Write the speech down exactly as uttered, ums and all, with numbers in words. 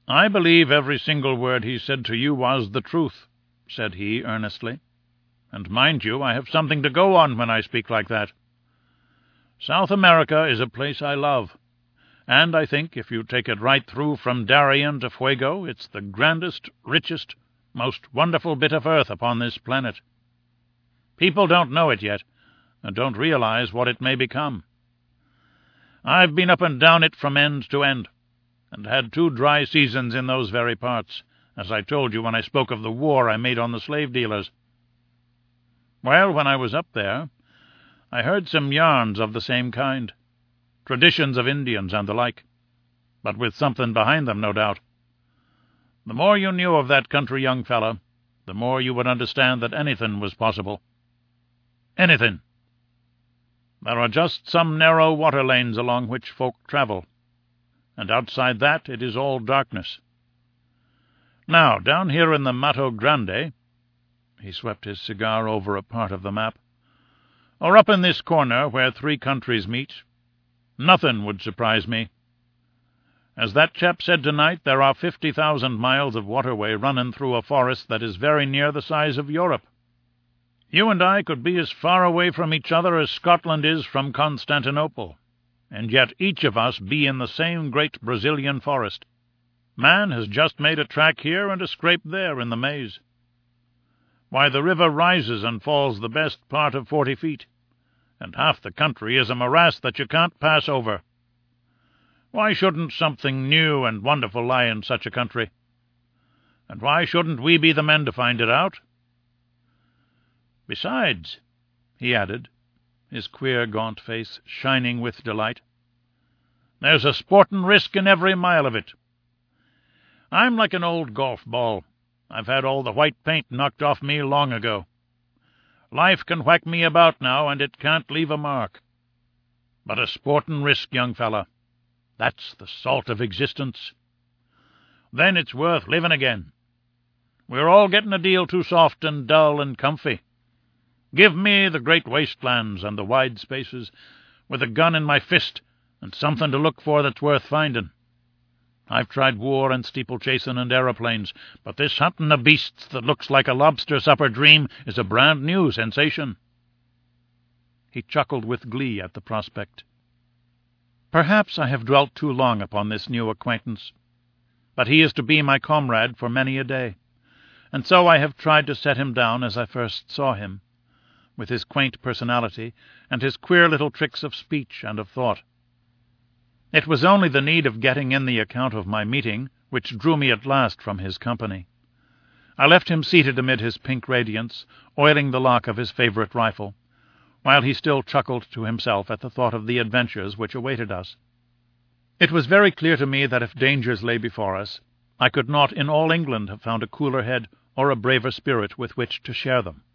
"I believe every single word he said to you was the truth," said he earnestly. "And mind you, I have something to go on when I speak like that. South America is a place I love, and I think, if you take it right through from Darien to Fuego, it's the grandest, richest, most wonderful bit of earth upon this planet. People don't know it yet, and don't realize what it may become. I've been up and down it from end to end, and had two dry seasons in those very parts, as I told you when I spoke of the war I made on the slave-dealers. Well, when I was up there, I heard some yarns of the same kind, traditions of Indians and the like, but with something behind them, no doubt. The more you knew of that country, young fellow, the more you would understand that anything was possible. Anything. There are just some narrow water lanes along which folk travel, and outside that it is all darkness. Now, down here in the Mato Grande," he swept his cigar over a part of the map, "or up in this corner where three countries meet, nothing would surprise me. As that chap said tonight, there are fifty thousand miles of waterway running through a forest that is very near the size of Europe. You and I could be as far away from each other as Scotland is from Constantinople, and yet each of us be in the same great Brazilian forest. Man has just made a track here and a scrape there in the maze. Why, the river rises and falls the best part of forty feet, and half the country is a morass that you can't pass over. Why shouldn't something new and wonderful lie in such a country? And why shouldn't we be the men to find it out? Besides," he added, his queer gaunt face shining with delight, "there's a sporting risk in every mile of it. I'm like an old golf ball. I've had all the white paint knocked off me long ago. Life can whack me about now, and it can't leave a mark. But a sporting risk, young fella, that's the salt of existence. Then it's worth living again. We're all getting a deal too soft and dull and comfy. Give me the great wastelands and the wide spaces, with a gun in my fist and something to look for that's worth finding. I've tried war and steeplechasing and aeroplanes, but this hunting of beasts that looks like a lobster supper dream is a brand new sensation." He chuckled with glee at the prospect. "Perhaps I have dwelt too long upon this new acquaintance, but he is to be my comrade for many a day, and so I have tried to set him down as I first saw him, with his quaint personality and his queer little tricks of speech and of thought. It was only the need of getting in the account of my meeting which drew me at last from his company. I left him seated amid his pink radiance, oiling the lock of his favourite rifle, while he still chuckled to himself at the thought of the adventures which awaited us. It was very clear to me that if dangers lay before us, I could not in all England have found a cooler head or a braver spirit with which to share them.